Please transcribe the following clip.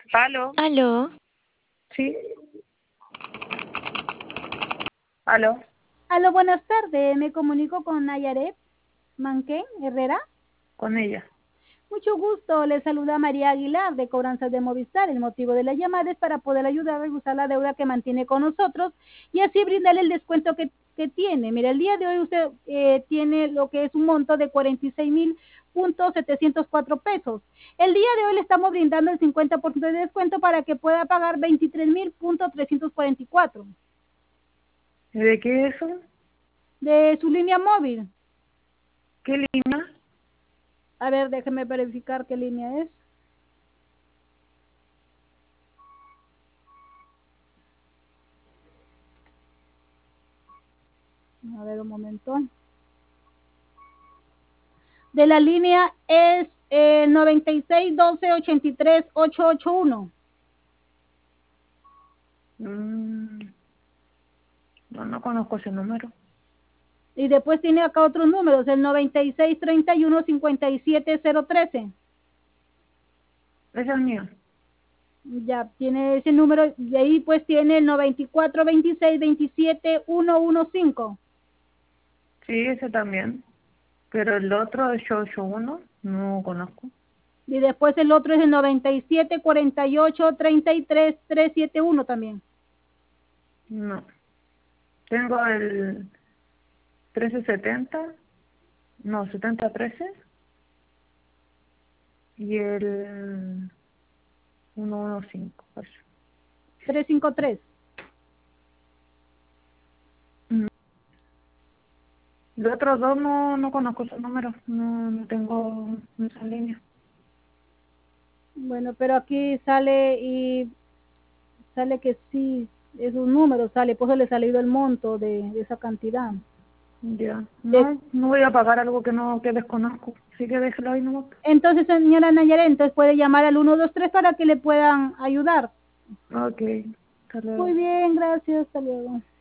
Aló, Aló, sí, aló, Aló, buenas tardes. Me comunico con Nayaret Manquén Herrera. con ella. Mucho gusto. Le saluda María Aguilar de Cobranzas de Movistar. El motivo de la llamada es para poder ayudar a reducir la deuda que mantiene con nosotros y así brindarle el descuento que tiene. Mira, el día de hoy usted tiene lo que es un monto de 46.704 pesos. El día de hoy le estamos brindando el 50% de descuento para que pueda pagar 23.344 ¿Y de qué es eso? de su línea móvil. ¿Qué línea? A ver, déjeme verificar qué línea es. A ver, un momento. De la línea es 9612838881. Mm, no conozco ese número. Y después tiene acá otros números, el 96315713. Ese es mío. Ya tiene ese número, y ahí pues tiene el 9426271115. Sí, ese también. Pero el otro, el 881, no conozco. Y después el otro es el 9748333371 también. No. Tengo el 1370, no, 7013 y el 115. Pues. 353. Mm. Los otros dos no conozco esos números. No tengo esa línea. Bueno, pero aquí sale que sí, es un número, sale, pues le ha salido el monto de esa cantidad. Ya. De- No voy a pagar algo que desconozco. Así que déjelo ahí nomás. entonces, señora Nayara, entonces puede llamar al 123 para que le puedan ayudar. Ok. Hasta Muy luego. bien, gracias, hasta luego.